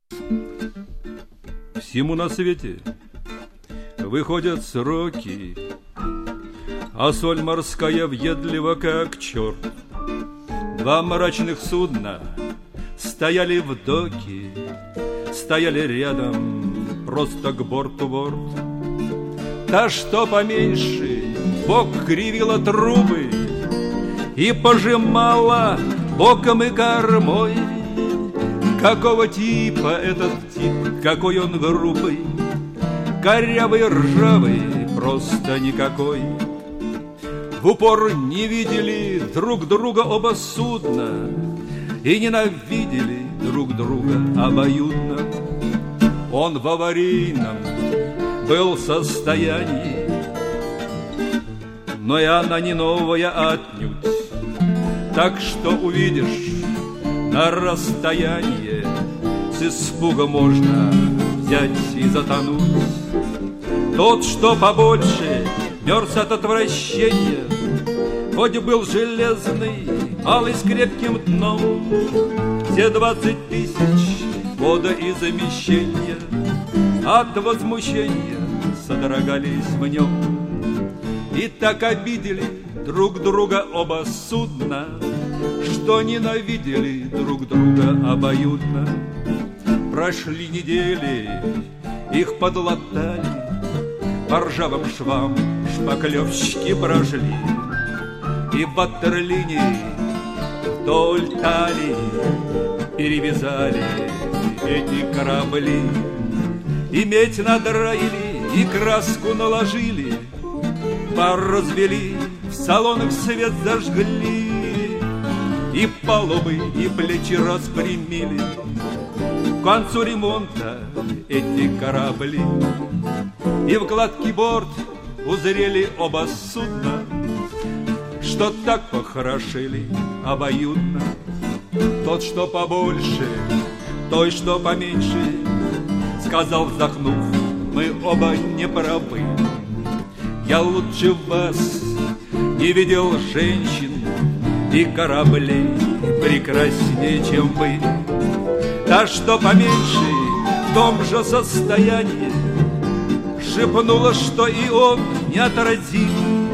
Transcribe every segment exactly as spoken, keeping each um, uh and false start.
Всему на свете выходят сроки, а соль морская въедлива, как черт. Два мрачных судна стояли в доке, стояли рядом, просто к борту борт. Та, что поменьше, бок кривила трубы и пожимала боком и кормой. Какого типа этот тип, какой он грубый, корявый, ржавый, просто никакой. В упор не видели друг друга оба судна и ненавидели друг друга обоюдно. Он в аварийном был состоянии, но и она не новая отнюдь. Так что увидишь на расстояние, с испугом можно взять и затонуть. Тот, что побольше, мерз от отвращения, хоть был железный, алый с крепким дном. Все двадцать тысяч водоизмещения от возмущения содрогались в нем. И так обидели друг друга оба судна, что ненавидели друг друга обоюдно. Прошли недели, их подлатали, по ржавым швам шпаклевщики прожгли, и в ватерлине вдоль талии перевязали эти корабли. И медь надраили, и краску наложили, пар развели, в салонах свет зажгли, и палубы, и плечи распрямили. К концу ремонта эти корабли, и в гладкий борт узрели оба судна, что так похорошели обоюдно. Тот, что побольше, той, что поменьше, сказал, вздохнув: мы оба не правы. Я лучше вас не видел женщин и кораблей прекраснее, чем вы. Та, что поменьше, в том же состоянии, шепнула, что и он неотразим.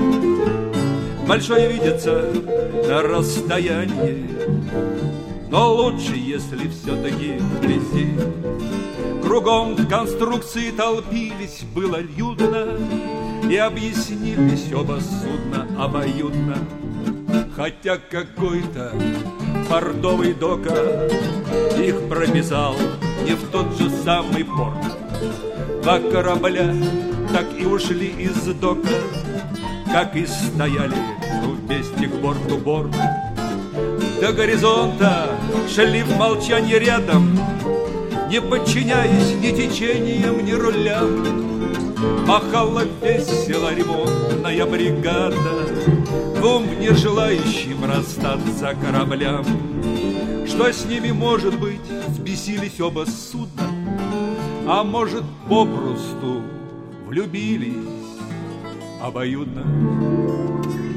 Большое видится на расстоянии, но лучше, если все-таки вблизи. Кругом конструкции толпились, было людно, и объяснились оба судна обоюдно. Хотя какой-то портовый дока их прописал не в тот же самый порт. Два корабля так и ушли из дока, как и стояли вместе к борту борт. До горизонта шли в молчании рядом, не подчиняясь ни течениям, ни рулям. Махала весело ремонтная бригада двум не желающим расстаться кораблям. Что с ними может быть? Взбесились оба судна, а может, попросту влюбились обоюдно.